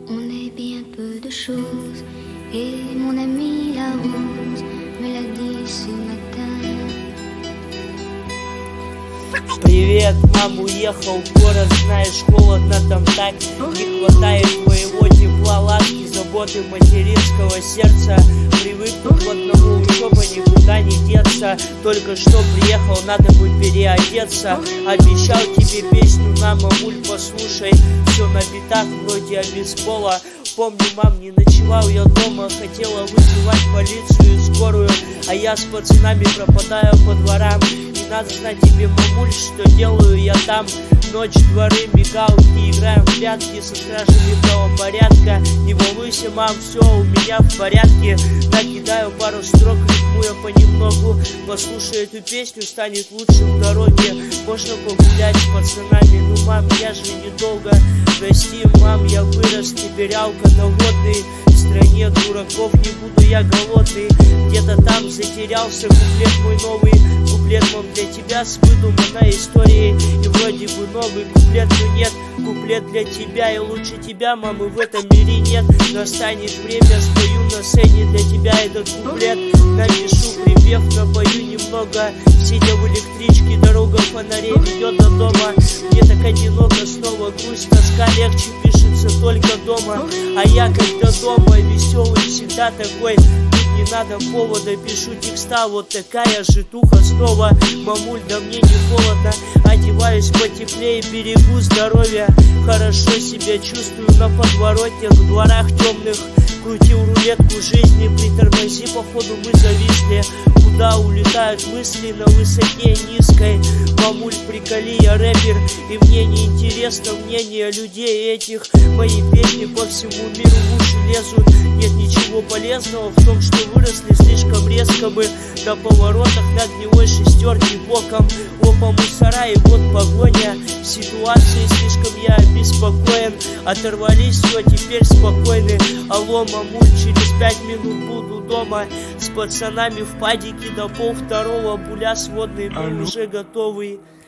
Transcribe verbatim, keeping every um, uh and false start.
On est bien peu de choses, et mon ami la rose me l'a dit ce matin. Привет, мам, уехал в город, знаешь, холодно там так. Не хватает твоего тепла, ласки, заботы материнского сердца. Привыкнуть к одному, учеба никуда не деться. Только что приехал, надо бы переодеться. Обещал тебе песню на, мамуль, послушай. Все на битах, вроде обезбола. Помню, мам, не ночевал я дома, хотела вызывать полицию и скорую, а я с пацанами пропадаю по дворам. Не надо знать тебе, мамуль, что делаю я там. Ночь, дворы, мигалки, играем в прятки со стражами правопорядка. Не волнуйся, мам, все у меня в порядке. Накидаю пару строк, рифмуя понемногу. Послушай эту песню, станет лучше в дороге. Можно погулять с пацанами, ну, мам, я же недолго. Прости, мам, я вырос, теперь алкоголодный. В стране дураков не буду я голодный. Где-то там затерялся куплет мой новый. Куплет, мам, для тебя с выдуманной историей. И вроде бы новый куплет, но нет. Куплет для тебя, и лучше тебя, мамы, в этом мире нет. Настанет время, спою на сцене для тебя этот куплет. Напишу припев, напою немного. Сидя в электричке, дорога фонарей ведет до дома. Мне так одиноко, снова грусть, тоска, легче пишется только дома. А я, когда дома, веселый, всегда такой. Не надо повода, пишу текста, вот такая житуха снова. Мамуль, да мне не холодно, одеваюсь потеплее, берегу здоровья. Хорошо себя чувствую на подворотнях, в дворах темных. Крутил рулетку жизни, притормози, походу мы зависли. Куда улетают мысли на высоте низкой? Мамуль, приколи, я рэпер, и мне не интересно мнение людей этих. Мои песни по всему миру в уши лезут. Нет ничего полезного в том, что выросли слишком резко мы на поворотах на гнилой шестерке боком. Опа, мусора, и вот погоня. Ситуации слишком я обеспокоен. Оторвались, все, теперь спокойны. Алло, мамуль, через пять минут буду дома. С пацанами в падике до пол второго. Буля сводный, мы уже готовы.